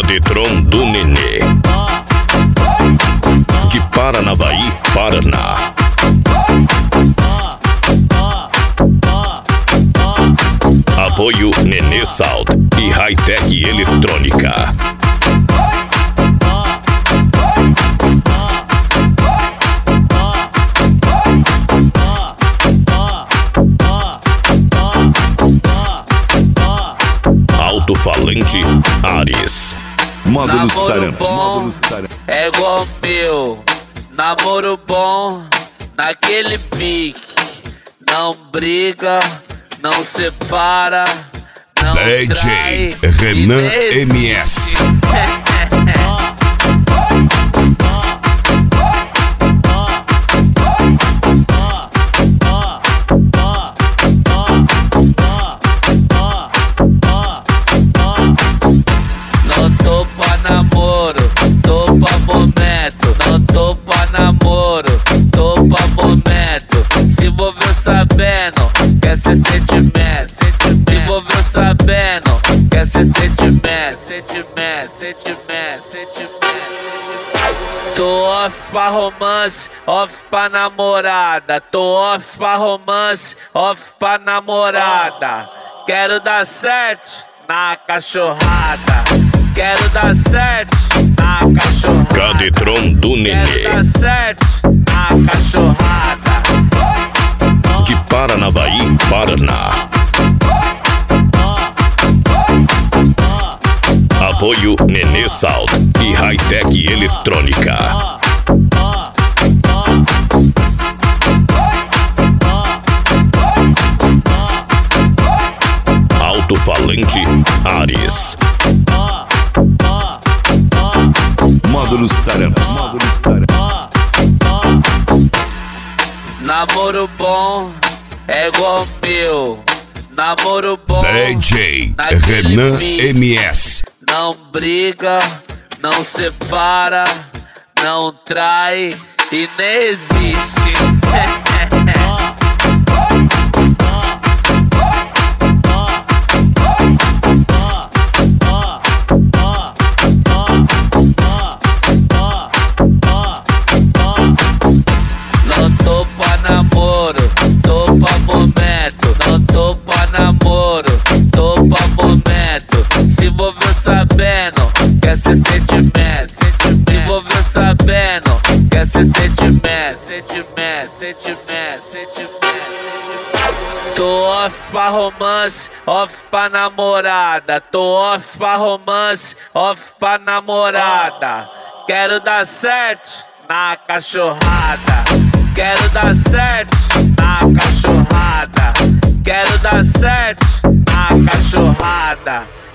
Cadetron do Nenê, de Paranavaí, Paraná. Apoio Nenê Sound e Hightech Eletrônica. Alto-falante Ares. Módulos Tarampas. É igual meu, namoro bom, naquele pique. Não briga, não separa, não DJ trai, Renan e MS. Não tô pra namoro, tô pra momento. Não tô pra namoro, tô pra momento. Se envolveu sabendo, quer ser sentimento. Se envolveu sabendo, quer ser sentimento. Sentimento. Tô off pra romance, off pra namorada. Tô off pra romance, off pra namorada. Quero dar certo na cachorrada. Quero dar certo na cachorrada. Cadetron do Nenê, Quero dar certo na cachorrada. de Paranavaí, Paraná. Apoio Nenê Sound e Hightech Eletrônica. Alto-falante Ares. Módulos Tarampas. Namoro bom é igual meu. Namoro bom, DJ naquele Renan pique. MS. Não briga, não separa, não trai e nem existe. Não tô pra namoro, tô pra momento. Não tô pra namoro, tô pra momento. Se envolveu sabendo, quer ser sentimento. Se envolveu sabendo, quer ser sentimento. Sentimento. Tô off pra romance, off pra namorada. Tô off pra romance, off pra namorada. Quero dar certo na cachorrada. Quero dar certo na cachorrada. Quero dar certo na cachorrada.